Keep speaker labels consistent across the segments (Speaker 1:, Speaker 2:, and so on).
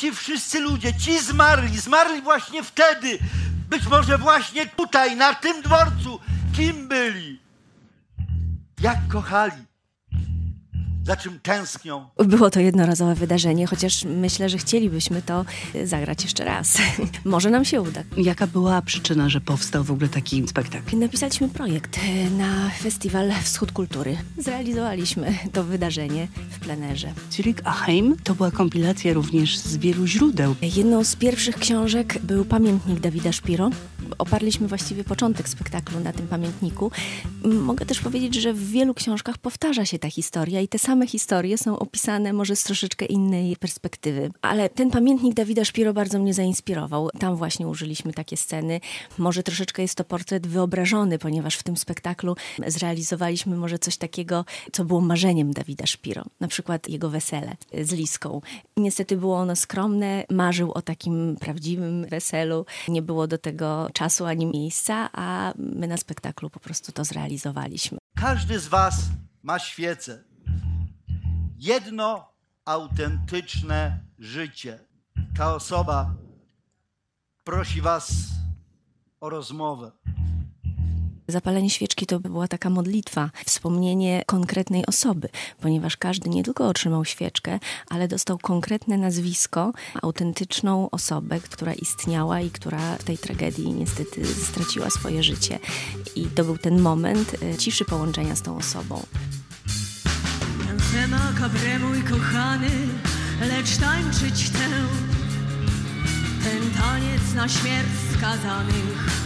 Speaker 1: ci wszyscy ludzie, ci zmarli właśnie wtedy, być może właśnie tutaj, na tym dworcu, kim byli, jak kochali, za czym tęsknią.
Speaker 2: Było to jednorazowe wydarzenie, chociaż myślę, że chcielibyśmy to zagrać jeszcze raz. Może nam się uda.
Speaker 3: Jaka była przyczyna, że powstał w ogóle taki spektakl?
Speaker 2: Napisaliśmy projekt na festiwal Wschód Kultury. Zrealizowaliśmy to wydarzenie w plenerze.
Speaker 3: Zurich a Heim to była kompilacja również z wielu źródeł.
Speaker 2: Jedną z pierwszych książek był pamiętnik Davida Szpiro. Oparliśmy właściwie początek spektaklu na tym pamiętniku. Mogę też powiedzieć, że w wielu książkach powtarza się ta historia i te same historie są opisane może z troszeczkę innej perspektywy. Ale ten pamiętnik Davida Szpiro bardzo mnie zainspirował. Tam właśnie użyliśmy takie sceny. Może troszeczkę jest to portret wyobrażony, ponieważ w tym spektaklu zrealizowaliśmy może coś takiego, co było marzeniem Davida Szpiro. Na przykład jego wesele z Liską. Niestety było ono skromne. Marzył o takim prawdziwym weselu. Nie było do tego czasu ani miejsca, a my na spektaklu po prostu to zrealizowaliśmy.
Speaker 1: Każdy z was ma świecę. Jedno autentyczne życie. Ta osoba prosi was o rozmowę.
Speaker 2: Zapalenie świeczki to była taka modlitwa, wspomnienie konkretnej osoby, ponieważ każdy nie tylko otrzymał świeczkę, ale dostał konkretne nazwisko, autentyczną osobę, która istniała i która w tej tragedii niestety straciła swoje życie. I to był ten moment ciszy połączenia z tą osobą.
Speaker 4: Danse macabre, mój kochany, lecz tańczyć chcę ten taniec na śmierć skazanych.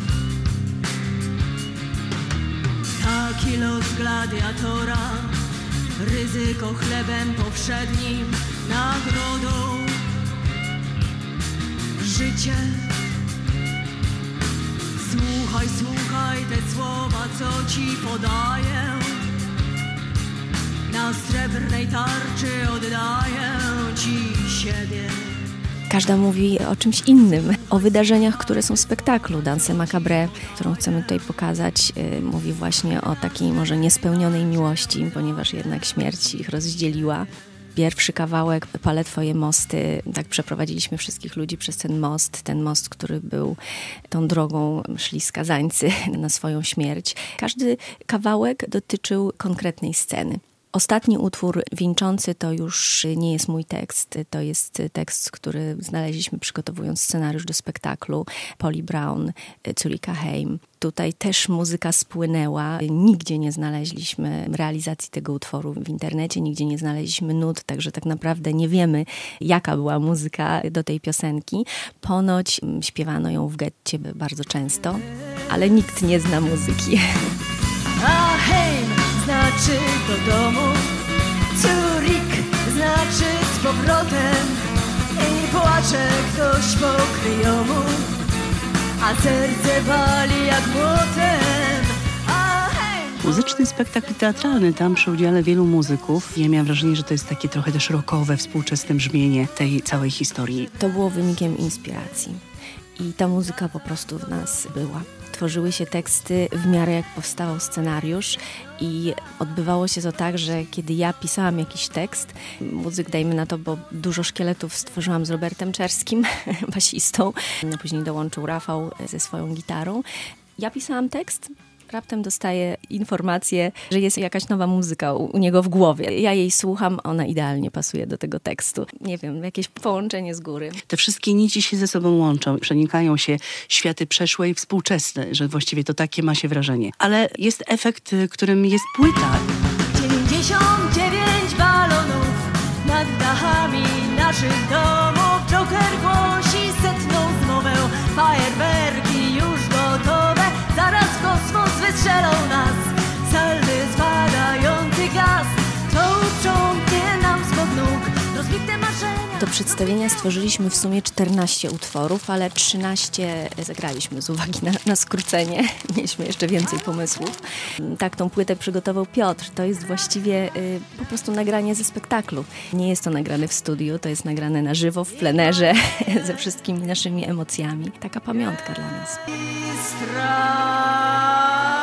Speaker 4: Taki los gladiatora, ryzyko chlebem powszednim, nagrodą życie. Słuchaj te słowa, co ci podaję. Na srebrnej tarczy oddaję ci siebie.
Speaker 2: Każda mówi o czymś innym, o wydarzeniach, które są w spektaklu. Danse macabre, którą chcemy tutaj pokazać, mówi właśnie o takiej może niespełnionej miłości, ponieważ jednak śmierć ich rozdzieliła. Pierwszy kawałek, Palę twoje mosty, tak przeprowadziliśmy wszystkich ludzi przez ten most, który był tą drogą, szli skazańcy na swoją śmierć. Każdy kawałek dotyczył konkretnej sceny. Ostatni utwór wieńczący to już nie jest mój tekst, to jest tekst, który znaleźliśmy przygotowując scenariusz do spektaklu Polly Brown, Zurich a Heim. Tutaj też muzyka spłynęła, nigdzie nie znaleźliśmy realizacji tego utworu w internecie, nigdzie nie znaleźliśmy nut, także tak naprawdę nie wiemy, jaka była muzyka do tej piosenki. Ponoć śpiewano ją w getcie bardzo często, ale nikt nie zna muzyki.
Speaker 4: A Heim znaczy do domu, Zurich znaczy z powrotem i płacze ktoś pokryjomu, a serce wali jak młotem.
Speaker 3: Muzyczny spektakl teatralny, tam przy udziale wielu muzyków. Ja miałam wrażenie, że to jest takie trochę też rockowe, współczesne brzmienie tej całej historii.
Speaker 2: To było wynikiem inspiracji i ta muzyka po prostu w nas była. Tworzyły się teksty w miarę jak powstawał scenariusz i odbywało się to tak, że kiedy ja pisałam jakiś tekst, muzyk dajmy na to, bo dużo szkieletów stworzyłam z Robertem Czerskim, basistą, a później dołączył Rafał ze swoją gitarą. Ja pisałam tekst, raptem dostaję informację, że jest jakaś nowa muzyka u niego w głowie. Ja jej słucham, ona idealnie pasuje do tego tekstu. Nie wiem, jakieś połączenie z góry.
Speaker 3: Te wszystkie nici się ze sobą łączą, przenikają się światy przeszłe i współczesne, że właściwie to takie ma się wrażenie. Ale jest efekt, którym jest płyta.
Speaker 4: 99 balonów nad dachami naszych domów. Joker głosi setną zmowę, fajerwerki już gotowe. Zaraz w kosmos wystrzelą nas, salwy spadający gaz. To uprzątnie nam spod nóg rozbite marzenia.
Speaker 2: Do przedstawienia stworzyliśmy w sumie 14 utworów, ale 13 zagraliśmy z uwagi na skrócenie. Mieliśmy jeszcze więcej pomysłów. Tak, tą płytę przygotował Piotr. To jest właściwie po prostu nagranie ze spektaklu. Nie jest to nagrane w studiu, to jest nagrane na żywo, w plenerze, ze wszystkimi naszymi emocjami. Taka pamiątka dla nas.
Speaker 4: Strach.